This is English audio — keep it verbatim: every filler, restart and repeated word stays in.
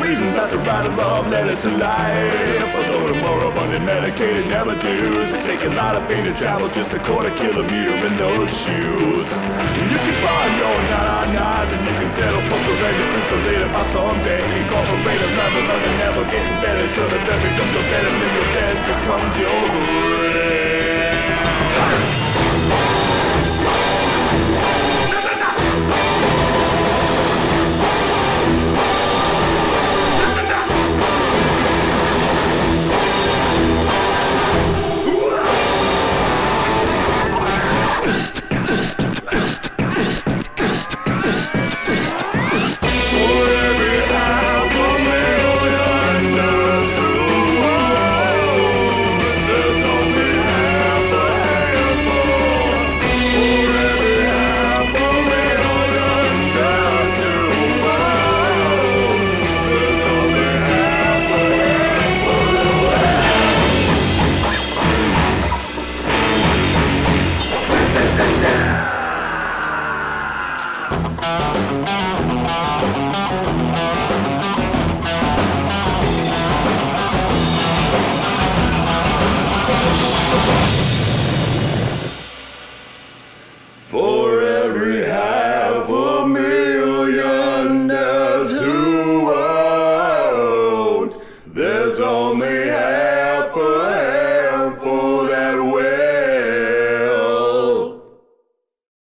reasons not to write a love letter to life. Although tomorrow Monday medicated never dues. It take a lot of pain to travel just a quarter kilometer in those shoes. You can buy your nine-nines and you can settle for surrender, insulated by someday. Incorporate a level of the never getting better till the bed becomes so better than your bed becomes your grave. For